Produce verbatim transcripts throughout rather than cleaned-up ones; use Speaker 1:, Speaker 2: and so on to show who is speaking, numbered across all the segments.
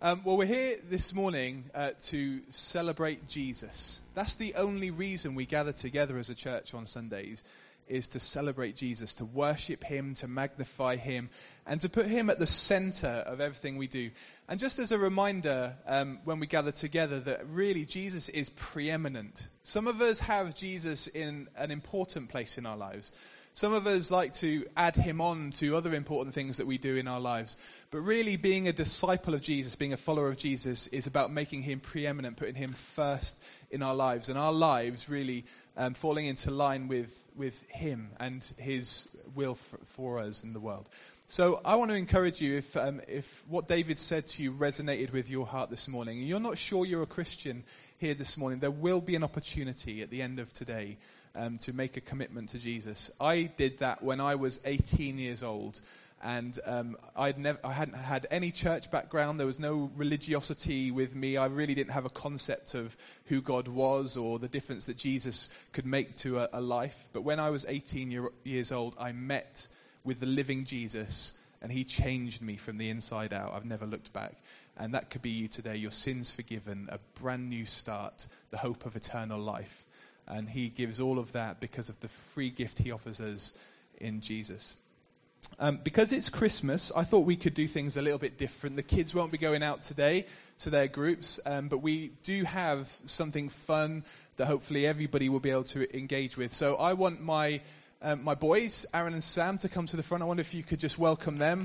Speaker 1: Um, well, we're here this morning uh, to celebrate Jesus. That's the only reason we gather together as a church on Sundays, is to celebrate Jesus, to worship him, to magnify him, and to put him at the center of everything we do. And just as a reminder, um, when we gather together, that really Jesus is preeminent. Some of us have Jesus in an important place in our lives. Some of us like to add him on to other important things that we do in our lives. But really, being a disciple of Jesus, being a follower of Jesus, is about making him preeminent, putting him first in our lives. And our lives really um, falling into line with, with him and his will for, for us in the world. So I want to encourage you, if um, if what David said to you resonated with your heart this morning, and you're not sure you're a Christian here this morning, there will be an opportunity at the end of today Um, to make a commitment to Jesus. I did that when I was eighteen years old, and um, I'd never, I hadn't had any church background. There was no religiosity with me. I really didn't have a concept of who God was or the difference that Jesus could make to a, a life. But when I was eighteen year, years old, I met with the living Jesus, and he changed me from the inside out. I've never looked back. And that could be you today. Your sins forgiven, a brand new start, the hope of eternal life. And he gives all of that because of the free gift he offers us in Jesus. Um, because it's Christmas, I thought we could do things a little bit different. The kids won't be going out today to their groups, um, but we do have something fun that hopefully everybody will be able to engage with. So I want my um, my boys, Aaron and Sam, to come to the front. I wonder if you could just welcome them.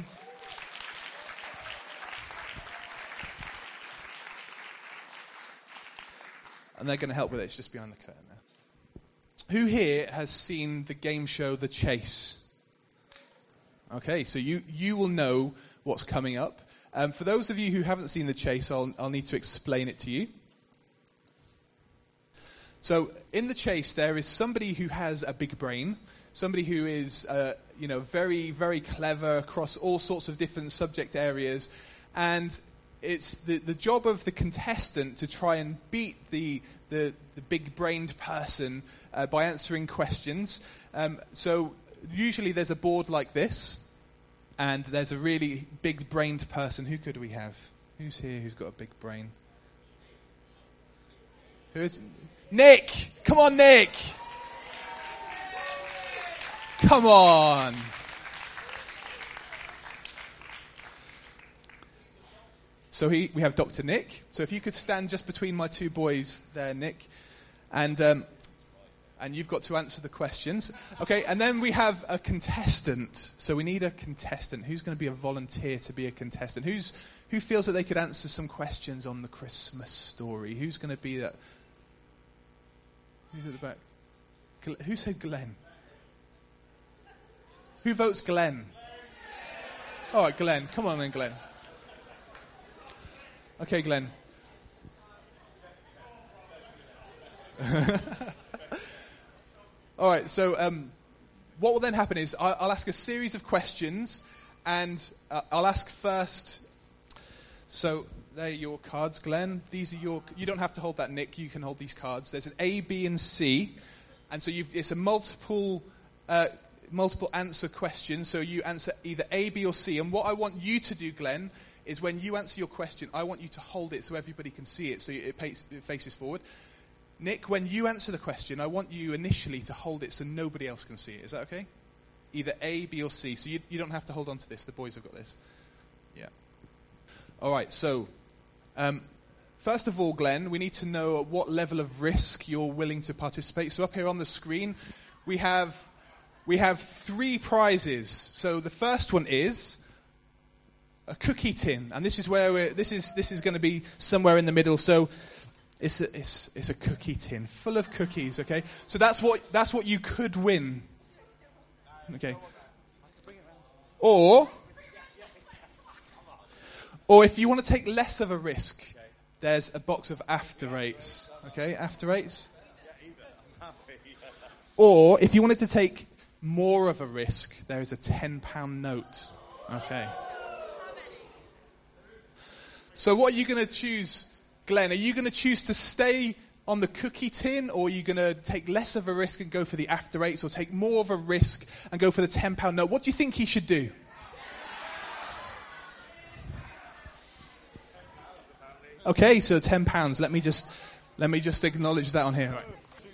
Speaker 1: And they're going to help with it. It's just behind the curtain there. Who here has seen the game show The Chase? Okay, so you, you will know what's coming up. Um, for those of you who haven't seen The Chase, I'll, I'll need to explain it to you. So in The Chase, there is somebody who has a big brain, somebody who is uh, you know, very, very clever across all sorts of different subject areas, and it's the, the job of the contestant to try and beat the the, the big-brained person uh, by answering questions. Um, so usually there's a board like this, and there's a really big-brained person. Who could we have? Who's here who's got a big brain? Who is? Nick! Come on, Nick! Come on! So he, we have Doctor Nick. So if you could stand just between my two boys there, Nick. And um, and you've got to answer the questions. Okay, and then we have a contestant. So we need a contestant. Who's going to be a volunteer to be a contestant? Who's Who feels that they could answer some questions on the Christmas story? Who's going to be that? Who's at the back? Who said Glenn? Who votes Glenn? All right, Glenn. Come on then, Glenn. Okay, Glenn. All right, so um, what will then happen is I'll, I'll ask a series of questions, and uh, I'll ask first. So there are your cards, Glenn. These are your. You don't have to hold that, Nick. You can hold these cards. There's an A, B, and C, and so you've, it's a multiple uh, multiple answer question. So you answer either A, B, or C. And what I want you to do, Glenn, is when you answer your question, I want you to hold it so everybody can see it, so it, pace, it faces forward. Nick, when you answer the question, I want you initially to hold it so nobody else can see it. Is that okay? Either A, B, or C. So you, you don't have to hold on to this. The boys have got this. Yeah. All right, so um, first of all, Glenn, we need to know at what level of risk you're willing to participate. So up here on the screen, we have we have three prizes. So the first one is a cookie tin, and this is where we're, this is this is going to be somewhere in the middle. So it's a, it's it's a cookie tin full of cookies. Okay, so that's what that's what you could win. Okay, or or if you want to take less of a risk, there's a box of After Eights. Okay, After Eights. Or if you wanted to take more of a risk, there is a ten pound note. Okay. So what are you going to choose, Glenn? Are you going to choose to stay on the cookie tin, or are you going to take less of a risk and go for the After Eights, or take more of a risk and go for the ten pound note? What do you think he should do? Okay, so ten pounds. Let me just let me just acknowledge that on here. Right.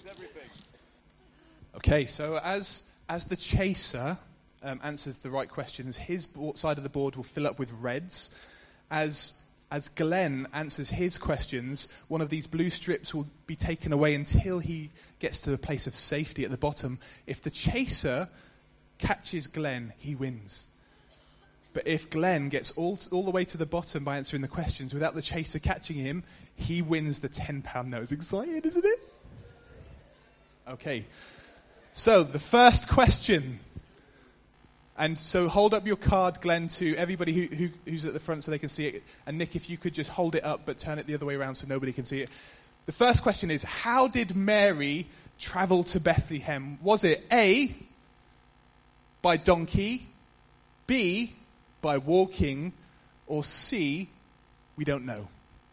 Speaker 1: Okay, so as as the chaser um, answers the right questions, his bo- side of the board will fill up with reds. As as Glenn answers his questions, one of these blue strips will be taken away until he gets to the place of safety at the bottom. If the chaser catches Glenn, he wins. But if Glenn gets all all the way to the bottom by answering the questions without the chaser catching him, he wins the ten pound note. It's exciting, isn't it? Okay. So, the first question. And so hold up your card, Glenn, to everybody who, who, who's at the front so they can see it. And Nick, if you could just hold it up but turn it the other way around so nobody can see it. The first question is, how did Mary travel to Bethlehem? Was it A, by donkey, B, by walking, or C, we don't know?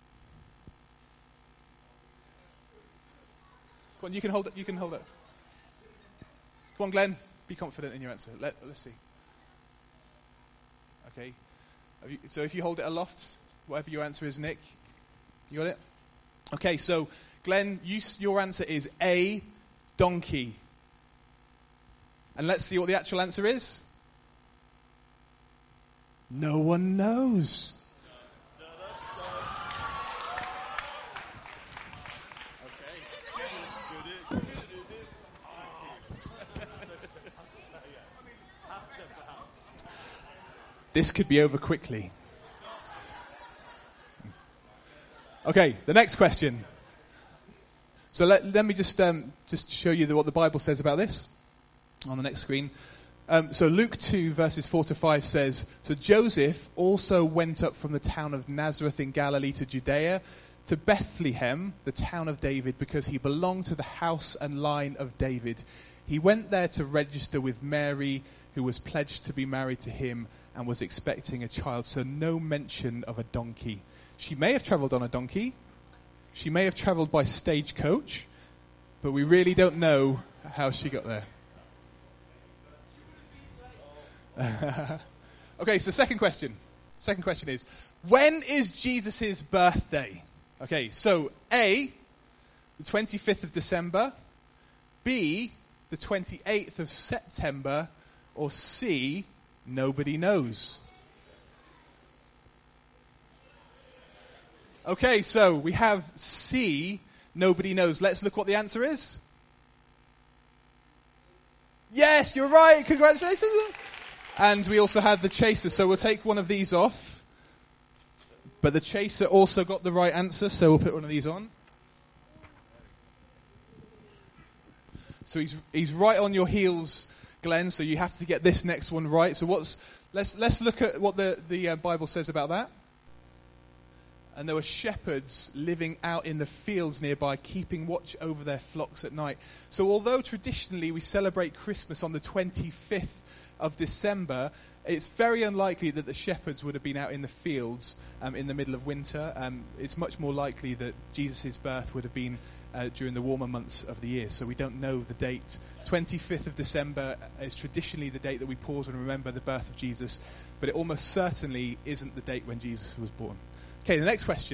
Speaker 1: Come on, you can hold it. You can hold it. Come on, Glenn. Be confident in your answer. Let, let's see. Okay. Have you, so if you hold it aloft, whatever your answer is, Nick, you got it? Okay, so Glenn, you, your answer is A, donkey. And let's see what the actual answer is. No one knows. This could be over quickly. Okay, the next question. So let, let me just um, just show you the, what the Bible says about this on the next screen. Um, so Luke two, verses four to five says, So Joseph also went up from the town of Nazareth in Galilee to Judea, to Bethlehem, the town of David, because he belonged to the house and line of David. He went there to register with Mary, who was pledged to be married to him and was expecting a child. So no mention of a donkey. She may have traveled on a donkey. She may have traveled by stagecoach, but we really don't know how she got there. Okay, so second question. Second question is, when is Jesus' birthday? Okay, so A, the twenty-fifth of December, B, the twenty-eighth of September, or C, nobody knows. Okay, so we have C, nobody knows. Let's look what the answer is. Yes, you're right. Congratulations. And we also had the chaser, so we'll take one of these off. But the chaser also got the right answer, so we'll put one of these on. So he's he's right on your heels, Glenn, so you have to get this next one right. So what's let's let's look at what the, the uh, Bible says about that. And there were shepherds living out in the fields nearby, keeping watch over their flocks at night. So although traditionally we celebrate Christmas on the twenty-fifth of December, it's very unlikely that the shepherds would have been out in the fields um, in the middle of winter. Um, it's much more likely that Jesus' birth would have been uh, during the warmer months of the year. So we don't know the date. twenty-fifth of December is traditionally the date that we pause and remember the birth of Jesus, but it almost certainly isn't the date when Jesus was born. Okay, the next question.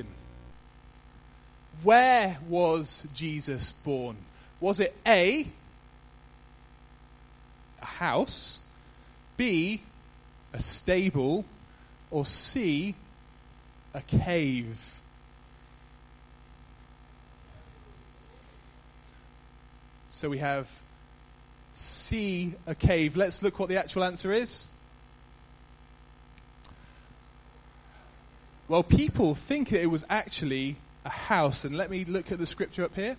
Speaker 1: Where was Jesus born? Was it A, a house, B, a stable, or C, a cave? So we have C, a cave. Let's look what the actual answer is. Well, people think that it was actually a house. And let me look at the scripture up here.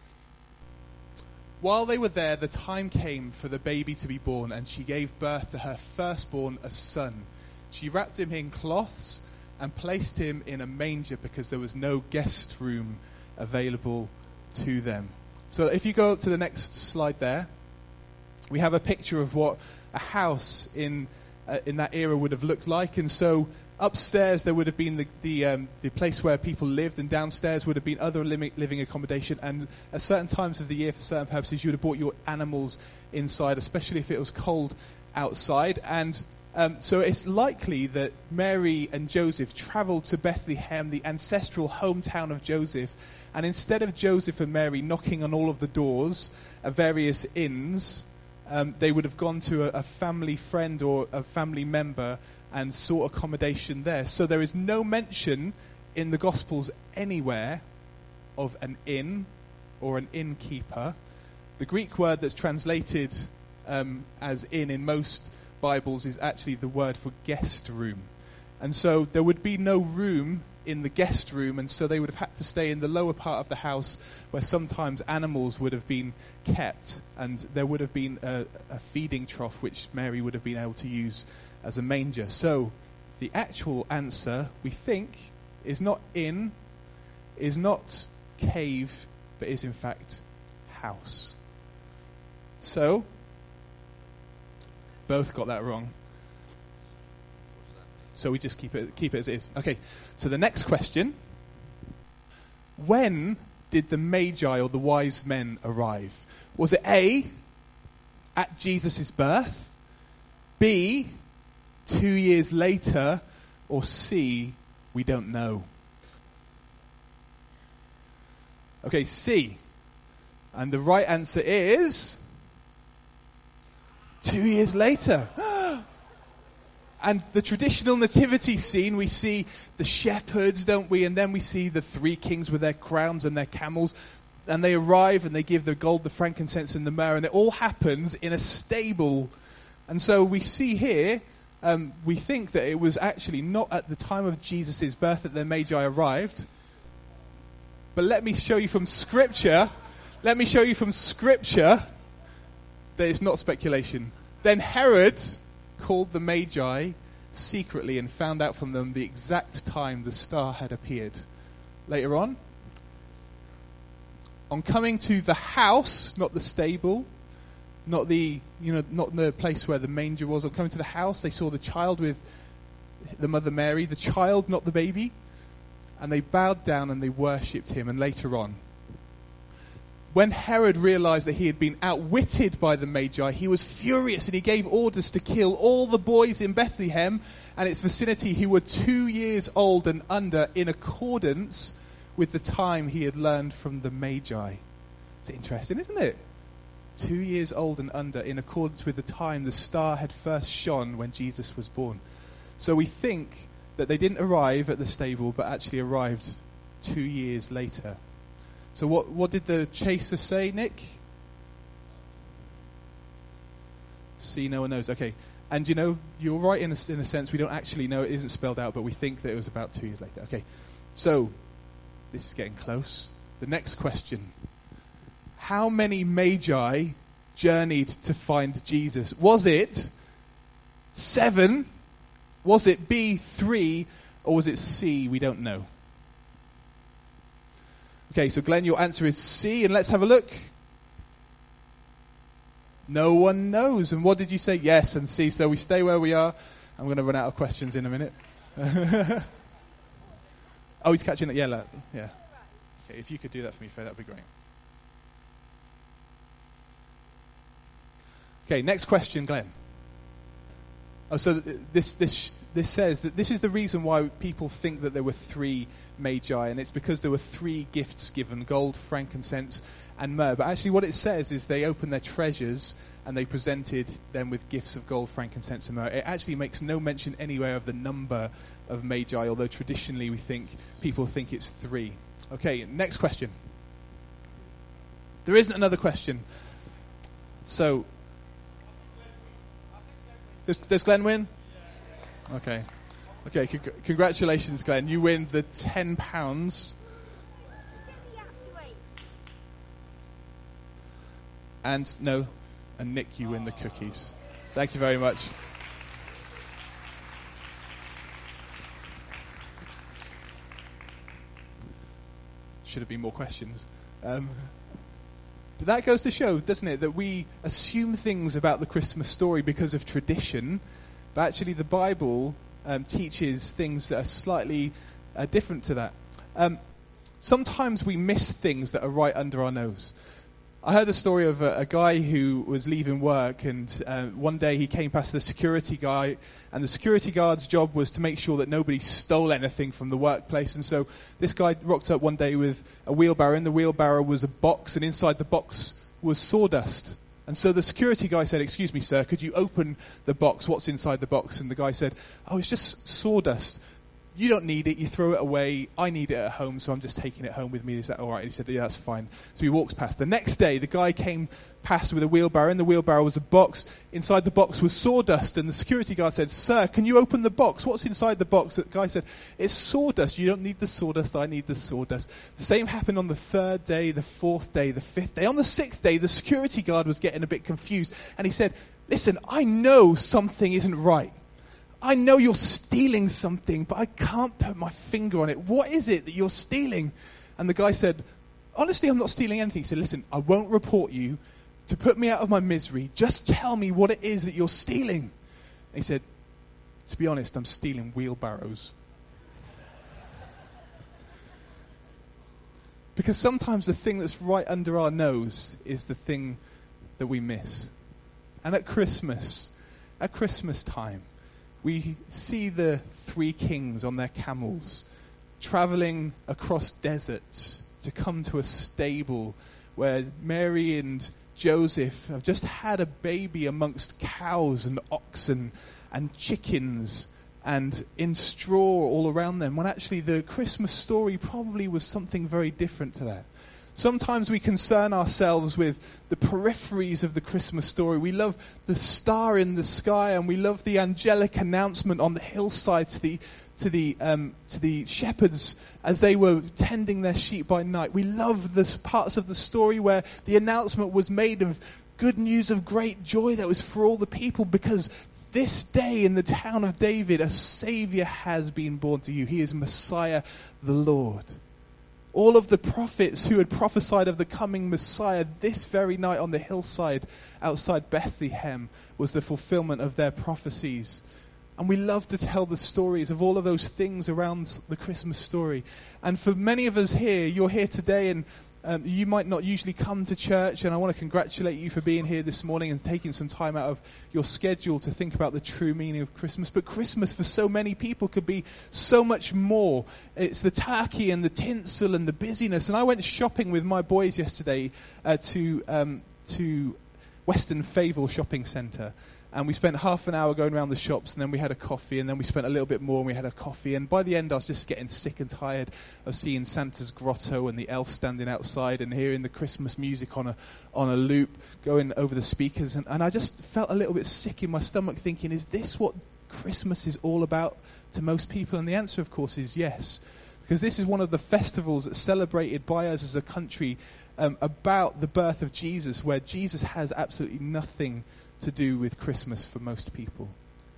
Speaker 1: While they were there, the time came for the baby to be born, and she gave birth to her firstborn, a son. She wrapped him in cloths and placed him in a manger because there was no guest room available to them. So if you go up to the next slide there, we have a picture of what a house in uh, in that era would have looked like. And so upstairs there would have been the the, um, the place where people lived, and downstairs would have been other living, living accommodation. And at certain times of the year, for certain purposes, you would have brought your animals inside, especially if it was cold outside. And Um, so it's likely that Mary and Joseph traveled to Bethlehem, the ancestral hometown of Joseph, and instead of Joseph and Mary knocking on all of the doors of various inns, um, they would have gone to a, a family friend or a family member and sought accommodation there. So there is no mention in the Gospels anywhere of an inn or an innkeeper. The Greek word that's translated um, as inn in most Bibles is actually the word for guest room. And so there would be no room in the guest room, and so they would have had to stay in the lower part of the house where sometimes animals would have been kept, and there would have been a, a feeding trough which Mary would have been able to use as a manger. So the actual answer, we think, is not inn, is not cave, but is in fact house. So both got that wrong. So we just keep it keep it as it is. Okay, so the next question. When did the Magi or the wise men arrive? Was it A, at Jesus' birth, B, two years later, or C, we don't know? Okay, C. And the right answer is two years later. And the traditional nativity scene, we see the shepherds, don't we? And then we see the three kings with their crowns and their camels. And they arrive and they give the gold, the frankincense, and the myrrh. And it all happens in a stable. And so we see here, um, we think that it was actually not at the time of Jesus' birth that the Magi arrived. But let me show you from Scripture, let me show you from Scripture that it's not speculation. Then Herod called the Magi secretly and found out from them the exact time the star had appeared. Later on, on coming to the house, not the stable, not the you know not the place where the manger was. On coming to the house, they saw the child with the mother Mary, the child, not the baby, and they bowed down and they worshipped him. And later on, when Herod realized that he had been outwitted by the Magi, he was furious and he gave orders to kill all the boys in Bethlehem and its vicinity who were two years old and under, in accordance with the time he had learned from the Magi. It's interesting, isn't it? Two years old and under, in accordance with the time the star had first shone when Jesus was born. So we think that they didn't arrive at the stable, but actually arrived two years later. So what, what did the chaser say, Nick? See, no one knows. Okay. And you know, you're right in a, in a sense. We don't actually know. It isn't spelled out, but we think that it was about two years later. Okay. So this is getting close. The next question. How many Magi journeyed to find Jesus? Was it seven? Was it B, three? Or was it C? We don't know. Okay, so Glenn, your answer is C, and let's have a look. No one knows. And what did you say? Yes and C. So we stay where we are. I'm going to run out of questions in a minute. Oh, he's catching it. Yeah, like, yeah. Okay, if you could do that for me, Faye, that would be great. Okay, next question, Glenn. Oh, so th- this this this says that this is the reason why people think that there were three Magi, and it's because there were three gifts given: gold, frankincense, and myrrh. But actually what it says is they opened their treasures and they presented them with gifts of gold, frankincense, and myrrh. It actually makes no mention anywhere of the number of Magi, although traditionally we think people think it's three. Okay, next question. There isn't another question. So, does, does Glenn win? Okay. Okay, c- congratulations, Glenn. You win the ten pounds. And, no, and Nick, you win the cookies. Thank you very much. Should have been more questions. Um, but that goes to show, doesn't it, that we assume things about the Christmas story because of tradition, but actually the Bible um, teaches things that are slightly uh, different to that. Um, sometimes we miss things that are right under our nose. I heard the story of a, a guy who was leaving work, and uh, one day he came past the security guy, and the security guard's job was to make sure that nobody stole anything from the workplace. And so this guy rocked up one day with a wheelbarrow. In the wheelbarrow was a box, and inside the box was sawdust. And so the security guy said, "Excuse me, sir, could you open the box? What's inside the box?" And the guy said, "Oh, it's just sawdust. You don't need it. You throw it away. I need it at home, so I'm just taking it home with me. Is that all right?" He said, "Yeah, that's fine." So he walks past. The next day, the guy came past with a wheelbarrow. In the wheelbarrow was a box. Inside the box was sawdust. And the security guard said, "Sir, can you open the box? What's inside the box?" The guy said, "It's sawdust. You don't need the sawdust. I need the sawdust." The same happened on the third day, the fourth day, the fifth day. On the sixth day, the security guard was getting a bit confused. And he said, "Listen, I know something isn't right. I know you're stealing something, but I can't put my finger on it. What is it that you're stealing?" And the guy said, "Honestly, I'm not stealing anything." He said, "Listen, I won't report you to put me out of my misery. Just tell me what it is that you're stealing." And he said, "To be honest, I'm stealing wheelbarrows." Because sometimes the thing that's right under our nose is the thing that we miss. And at Christmas, at Christmas time, we see the three kings on their camels traveling across deserts to come to a stable where Mary and Joseph have just had a baby amongst cows and oxen and chickens and in straw all around them, when actually the Christmas story probably was something very different to that. Sometimes we concern ourselves with the peripheries of the Christmas story. We love the star in the sky, and we love the angelic announcement on the hillside to the to the um, to the shepherds as they were tending their sheep by night. We love the parts of the story where the announcement was made of good news of great joy that was for all the people, because this day in the town of David, a Savior has been born to you. He is Messiah, the Lord. All of the prophets who had prophesied of the coming Messiah this very night on the hillside outside Bethlehem was the fulfillment of their prophecies. And we love to tell the stories of all of those things around the Christmas story. And for many of us here, you're here today, and um, you might not usually come to church, and I want to congratulate you for being here this morning and taking some time out of your schedule to think about the true meaning of Christmas. But Christmas for so many people could be so much more. It's the turkey and the tinsel and the busyness. And I went shopping with my boys yesterday uh, to um, to Western Fayville Shopping Centre. And we spent half an hour going around the shops, and then we had a coffee, and then we spent a little bit more, and we had a coffee. And by the end, I was just getting sick and tired of seeing Santa's grotto and the elf standing outside and hearing the Christmas music on a on a loop going over the speakers. And, and I just felt a little bit sick in my stomach, thinking, is this what Christmas is all about to most people? And the answer, of course, is yes. Because this is one of the festivals that's celebrated by us as a country um, about the birth of Jesus, where Jesus has absolutely nothing to do with Christmas for most people.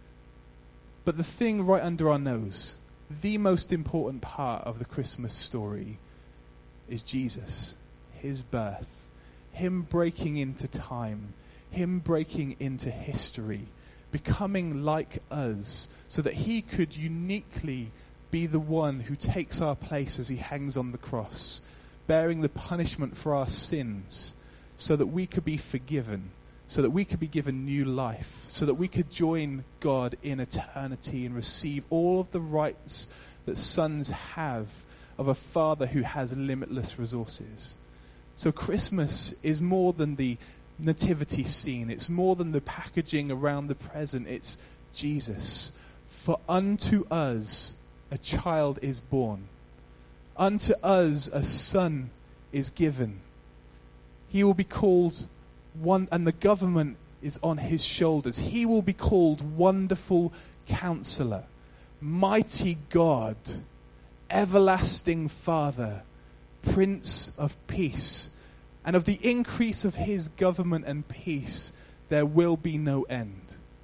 Speaker 1: But the thing right under our nose, the most important part of the Christmas story, is Jesus, his birth, him breaking into time, him breaking into history, becoming like us, so that he could uniquely be the one who takes our place as he hangs on the cross, bearing the punishment for our sins, so that we could be forgiven, so that we could be given new life, so that we could join God in eternity and receive all of the rights that sons have of a father who has limitless resources. So Christmas is more than the nativity scene. It's more than the packaging around the present. It's Jesus. For unto us a child is born. Unto us a son is given. He will be called One, and the government is on his shoulders. He will be called Wonderful Counselor, Mighty God, Everlasting Father, Prince of Peace. And of the increase of his government and peace, there will be no end.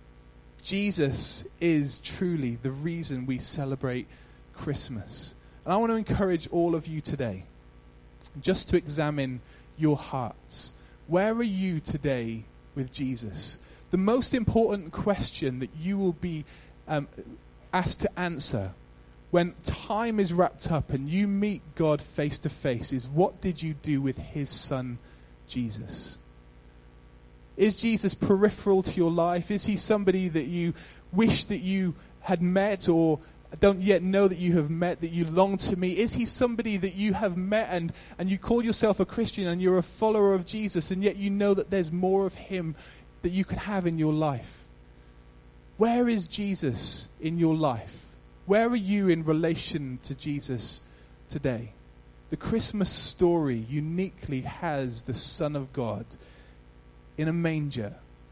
Speaker 1: Jesus is truly the reason we celebrate Christmas. And I want to encourage all of you today just to examine your hearts. Where are you today with Jesus? The most important question that you will be um, asked to answer when time is wrapped up and you meet God face to face is, what did you do with his son, Jesus? Is Jesus peripheral to your life? Is he somebody that you wish that you had met or don't yet know that you have met, that you long to meet? Is he somebody that you have met and, and you call yourself a Christian and you're a follower of Jesus, and yet you know that there's more of him that you could have in your life? Where is Jesus in your life? Where are you in relation to Jesus today? The Christmas story uniquely has the Son of God in a manger,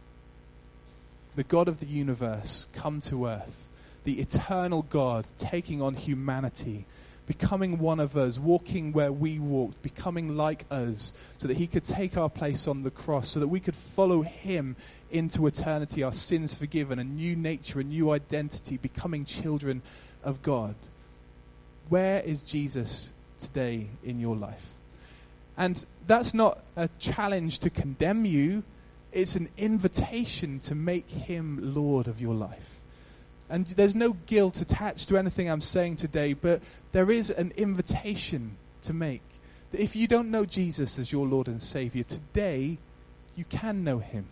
Speaker 1: the God of the universe come to earth, the eternal God taking on humanity, becoming one of us, walking where we walked, becoming like us, so that he could take our place on the cross, so that we could follow him into eternity, our sins forgiven, a new nature, a new identity, becoming children of God. Where is Jesus today in your life? And that's not a challenge to condemn you. It's an invitation to make him Lord of your life. And there's no guilt attached to anything I'm saying today, but there is an invitation to make. That if you don't know Jesus as your Lord and Savior, today you can know him.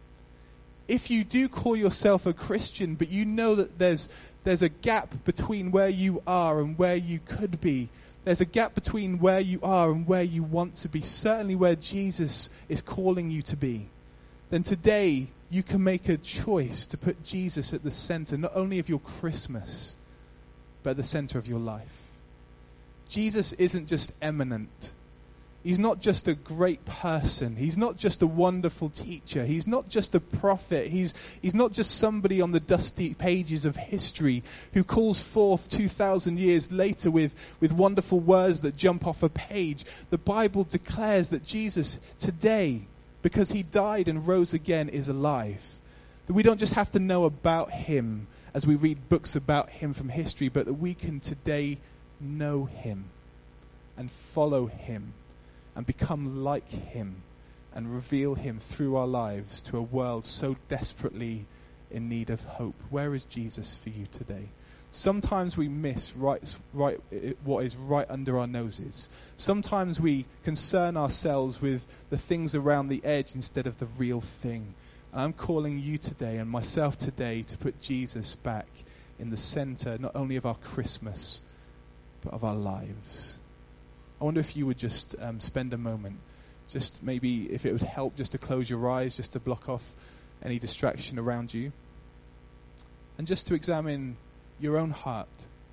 Speaker 1: If you do call yourself a Christian, but you know that there's there's a gap between where you are and where you could be, there's a gap between where you are and where you want to be, certainly where Jesus is calling you to be, then today you can make a choice to put Jesus at the center, not only of your Christmas, but at the center of your life. Jesus isn't just eminent. He's not just a great person. He's not just a wonderful teacher. He's not just a prophet. He's, he's not just somebody on the dusty pages of history who calls forth two thousand years later with, with wonderful words that jump off a page. The Bible declares that Jesus today, because he died and rose again, is alive. That we don't just have to know about him as we read books about him from history, but that we can today know him and follow him and become like him and reveal him through our lives to a world so desperately in need of hope. Where is Jesus for you today? Sometimes we miss right, right, what is right under our noses. Sometimes we concern ourselves with the things around the edge instead of the real thing. And I'm calling you today and myself today to put Jesus back in the center, not only of our Christmas, but of our lives. I wonder if you would just um, spend a moment, just maybe if it would help just to close your eyes, just to block off any distraction around you, and just to examine your own heart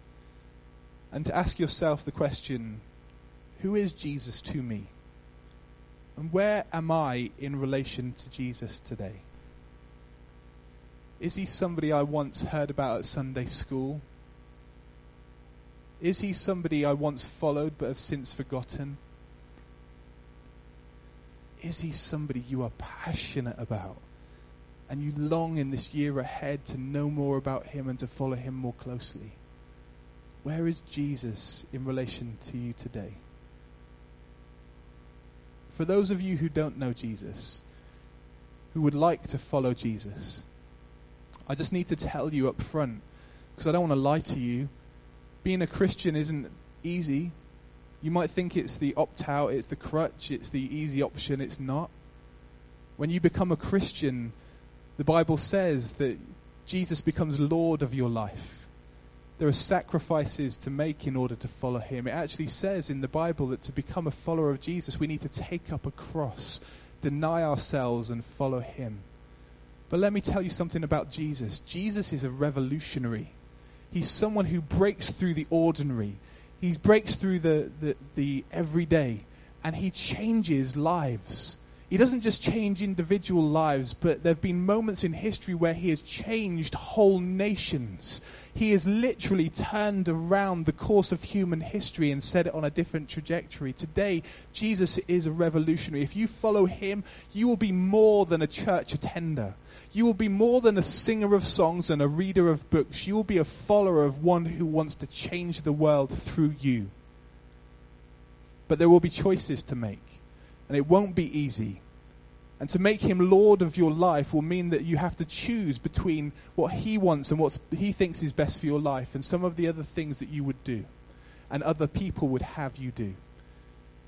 Speaker 1: and to ask yourself the question, who is Jesus to me? And where am I in relation to Jesus today? Is he somebody I once heard about at Sunday school? Is he somebody I once followed but have since forgotten? Is he somebody you are passionate about and you long in this year ahead to know more about him and to follow him more closely? Where is Jesus in relation to you today? For those of you who don't know Jesus, who would like to follow Jesus, I just need to tell you up front, because I don't want to lie to you, being a Christian isn't easy. You might think it's the opt-out, it's the crutch, it's the easy option. It's not. When you become a Christian, the Bible says that Jesus becomes Lord of your life. There are sacrifices to make in order to follow him. It actually says in the Bible that to become a follower of Jesus, we need to take up a cross, deny ourselves, and follow him. But let me tell you something about Jesus. Jesus is a revolutionary. He's someone who breaks through the ordinary. He breaks through the, the, the everyday, and he changes lives. He doesn't just change individual lives, but there have been moments in history where he has changed whole nations. He has literally turned around the course of human history and set it on a different trajectory. Today, Jesus is a revolutionary. If you follow him, you will be more than a church attender. You will be more than a singer of songs and a reader of books. You will be a follower of one who wants to change the world through you. But there will be choices to make. And it won't be easy. And to make him Lord of your life will mean that you have to choose between what he wants and what he thinks is best for your life and some of the other things that you would do and other people would have you do.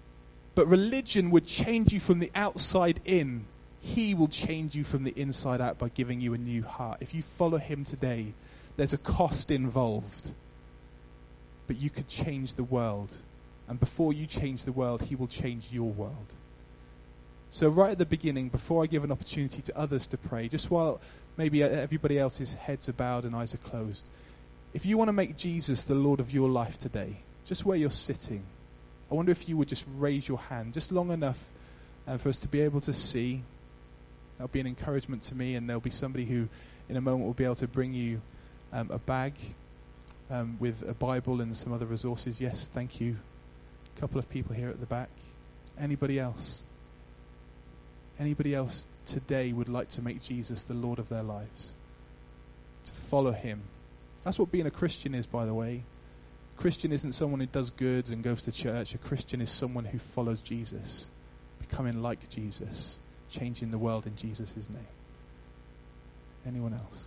Speaker 1: But religion would change you from the outside in. He will change you from the inside out by giving you a new heart. If you follow him today, there's a cost involved. But you could change the world. And before you change the world, he will change your world. So right at the beginning, before I give an opportunity to others to pray, just while maybe everybody else's heads are bowed and eyes are closed, if you want to make Jesus the Lord of your life today, just where you're sitting, I wonder if you would just raise your hand, just long enough uh, for us to be able to see. That'll be an encouragement to me, and there'll be somebody who in a moment will be able to bring you um, a bag um, with a Bible and some other resources. Yes, thank you. A couple of people here at the back. Anybody else? Anybody else today would like to make Jesus the Lord of their lives? To follow him. That's what being a Christian is, by the way. A Christian isn't someone who does good and goes to church. A Christian is someone who follows Jesus, becoming like Jesus, changing the world in Jesus' name. Anyone else?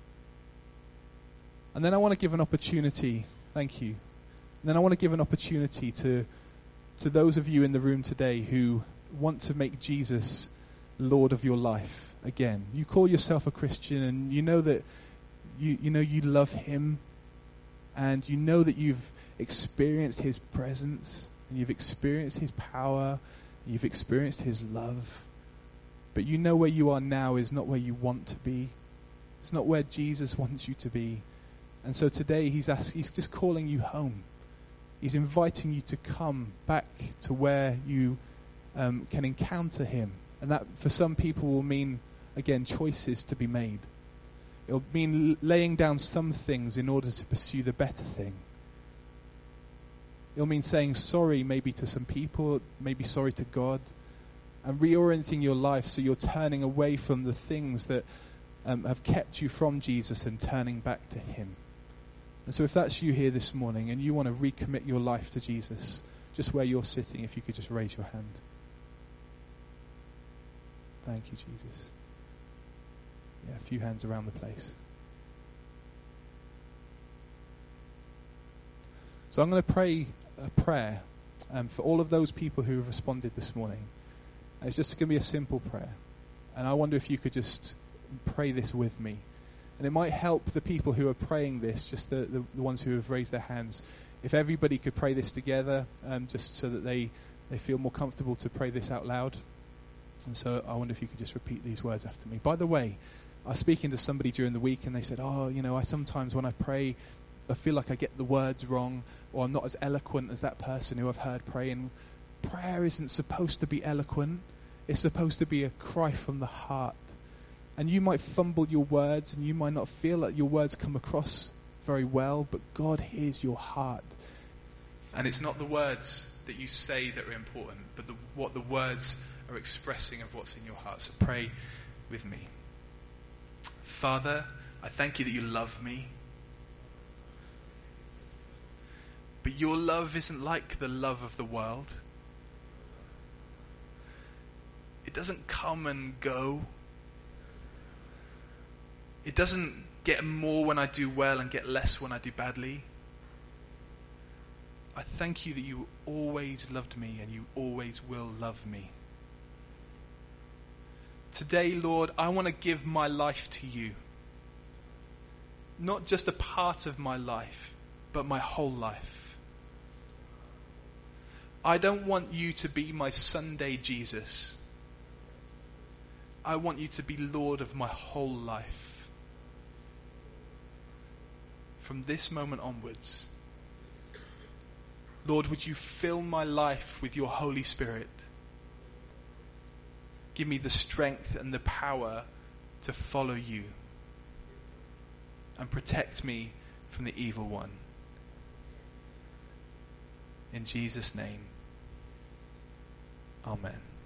Speaker 1: And then I want to give an opportunity, thank you. And then I want to give an opportunity to, to those of you in the room today who want to make Jesus Lord of your life again. You call yourself a Christian, and you know that you, you know you love him, and you know that you've experienced his presence, and you've experienced his power, and you've experienced his love. But you know where you are now is not where you want to be. It's not where Jesus wants you to be. And so today he's asking, he's just calling you home. He's inviting you to come back to where you um, can encounter him. And that for some people will mean, again, choices to be made. It'll mean laying down some things in order to pursue the better thing. It'll mean saying sorry maybe to some people, maybe sorry to God, and reorienting your life so you're turning away from the things that um, have kept you from Jesus and turning back to him. And so if that's you here this morning and you want to recommit your life to Jesus, just where you're sitting, if you could just raise your hand. Thank you, Jesus. Yeah, a few hands around the place. So I'm going to pray a prayer um, for all of those people who have responded this morning. And it's just going to be a simple prayer. And I wonder if you could just pray this with me. And it might help the people who are praying this, just the, the, the ones who have raised their hands, if everybody could pray this together, um, just so that they, they feel more comfortable to pray this out loud. And so I wonder if you could just repeat these words after me. By the way, I was speaking to somebody during the week and they said, oh, you know, I sometimes when I pray, I feel like I get the words wrong, or I'm not as eloquent as that person who I've heard praying. Prayer isn't supposed to be eloquent. It's supposed to be a cry from the heart. And you might fumble your words and you might not feel that your words come across very well, but God hears your heart. And it's not the words that you say that are important, but the, what the words are expressing of what's in your heart. So pray with me. Father, I thank you that you love me. But your love isn't like the love of the world. It doesn't come and go. It doesn't get more when I do well and get less when I do badly. I thank you that you always loved me and you always will love me. Today, Lord, I want to give my life to you. Not just a part of my life, but my whole life. I don't want you to be my Sunday Jesus. I want you to be Lord of my whole life. From this moment onwards, Lord, would you fill my life with your Holy Spirit? Give me the strength and the power to follow you and protect me from the evil one. In Jesus' name, amen.